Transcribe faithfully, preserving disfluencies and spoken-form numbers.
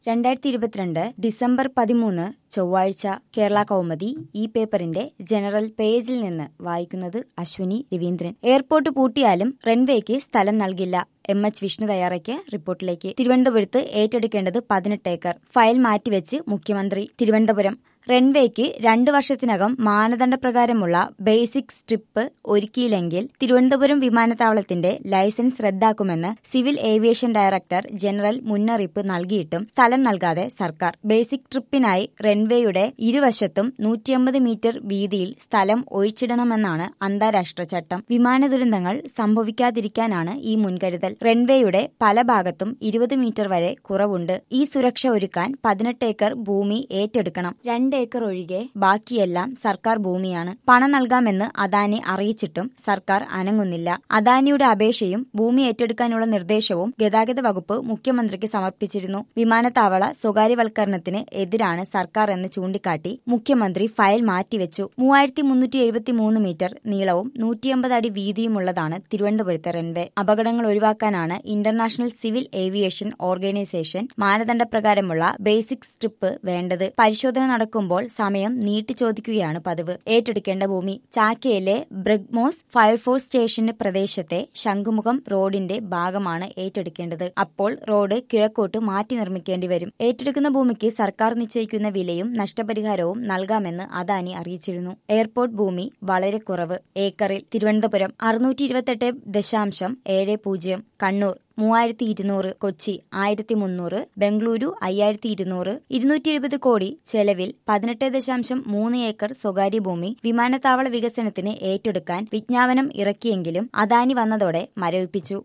രണ്ടായിരത്തി ഇരുപത്തിരണ്ട് ഡിസംബർ പതിമൂന്ന് ചൊവ്വാഴ്ച കേരള കൗമുദി ഈ പേപ്പറിന്റെ ജനറൽ പേജിൽ നിന്ന് വായിക്കുന്നത് അശ്വിനി രവീന്ദ്രൻ. എയർപോർട്ട് പൂട്ടിയാലും റൺവേക്ക് സ്ഥലം നൽകില്ല. എം എച്ച് വിഷ്ണു തയ്യാറാക്കിയ റിപ്പോർട്ടിലേക്ക്. തിരുവനന്തപുരത്ത് ഏറ്റെടുക്കേണ്ടത് പതിനെട്ട് ഏക്കർ. ഫയൽ മാറ്റിവെച്ച് മുഖ്യമന്ത്രി. തിരുവനന്തപുരം റൺവേക്ക് രണ്ടു വർഷത്തിനകം മാനദണ്ഡപ്രകാരമുള്ള ബേസിക് സ്ട്രിപ്പ് ഒരുക്കിയില്ലെങ്കിൽ തിരുവനന്തപുരം വിമാനത്താവളത്തിന്റെ ലൈസൻസ് റദ്ദാക്കുമെന്ന് സിവിൽ ഏവിയേഷൻ ഡയറക്ടർ ജനറൽ മുന്നറിയിപ്പ് നൽകിയിട്ടും സ്ഥലം നൽകാതെ സർക്കാർ. ബേസിക് ട്രിപ്പിനായി റൺവേയുടെ ഇരുവശത്തും നൂറ്റിയമ്പത് മീറ്റർ വീതിയിൽ സ്ഥലം ഒഴിച്ചിടണമെന്നാണ് അന്താരാഷ്ട്ര ചട്ടം. വിമാന ദുരന്തങ്ങൾ സംഭവിക്കാതിരിക്കാനാണ് ഈ മുൻകരുതൽ. റൺവേയുടെ പല ഭാഗത്തും ഇരുപത് മീറ്റർ വരെ കുറവുണ്ട്. ഈ സുരക്ഷ ഒരുക്കാൻ പതിനെട്ട് ഏക്കർ ഭൂമി ഏറ്റെടുക്കണം. രണ്ട് ഏക്കർ ഒഴികെ ബാക്കിയെല്ലാം സർക്കാർ ഭൂമിയാണ്. പണം നൽകാമെന്ന് അദാനി അറിയിച്ചിട്ടും സർക്കാർ അനങ്ങുന്നില്ല. അദാനിയുടെ അപേക്ഷയും ഭൂമി ഏറ്റെടുക്കാനുള്ള നിർദ്ദേശവും ഗതാഗത വകുപ്പ് മുഖ്യമന്ത്രിക്ക് സമർപ്പിച്ചിരുന്നു. വിമാനത്താവള സ്വകാര്യവൽക്കരണത്തിന് എതിരാണ് സർക്കാർ എന്ന് ചൂണ്ടിക്കാട്ടി മുഖ്യമന്ത്രി ഫയൽ മാറ്റിവെച്ചു. മൂവായിരത്തി മുന്നൂറ്റി എഴുപത്തി മൂന്ന് മീറ്റർ നീളവും നൂറ്റിയമ്പത് അടി വീതിയുമുള്ളതാണ് തിരുവനന്തപുരത്തെ റൺവേ. അപകടങ്ങൾ ഒഴിവാക്കാനാണ് ഇന്റർനാഷണൽ സിവിൽ ഏവിയേഷൻ ഓർഗനൈസേഷൻ മാനദണ്ഡപ്രകാരമുള്ള ബേസിക് സ്ട്രിപ്പ് വേണ്ടത്. പരിശോധന നടക്കുമ്പോൾ സമയം നീട്ടി ചോദിക്കുകയാണ് പതിവ്. ഏറ്റെടുക്കേണ്ട ഭൂമി ചാക്കയിലെ ബ്രഗ്മോസ് ഫയർഫോഴ്സ് സ്റ്റേഷന് പ്രദേശത്തെ ശംഖുമുഖം റോഡിന്റെ ഭാഗമാണ് ഏറ്റെടുക്കേണ്ടത്. അപ്പോൾ റോഡ് കിഴക്കോട്ട് മാറ്റി നിർമ്മിക്കേണ്ടി വരും. ഏറ്റെടുക്കുന്ന ഭൂമിക്ക് സർക്കാർ നിശ്ചയിക്കുന്ന വിലയും നഷ്ടപരിഹാരവും നൽകാമെന്ന് അദാനി അറിയിച്ചിരുന്നു. എയർപോർട്ട് ഭൂമി വളരെ കുറവ്. ഏക്കറിൽ തിരുവനന്തപുരം അറുന്നൂറ്റി ഇരുപത്തെട്ട് ദശാംശം ഏഴ് പൂജ്യം, കണ്ണൂർ മൂവായിരത്തി ഇരുന്നൂറ്, കൊച്ചി ആയിരത്തി മുന്നൂറ്, ബംഗളൂരു അയ്യായിരത്തി ഇരുന്നൂറ്. ഇരുന്നൂറ്റി എഴുപത് കോടി ചെലവിൽ പതിനെട്ട് ദശാംശം മൂന്ന് ഏക്കർ സ്വകാര്യ ഭൂമി വിമാനത്താവള വികസനത്തിന് ഏറ്റെടുക്കാൻ വിജ്ഞാപനം ഇറക്കിയെങ്കിലും അദാനി വന്നതോടെ മരവിപ്പിച്ചു.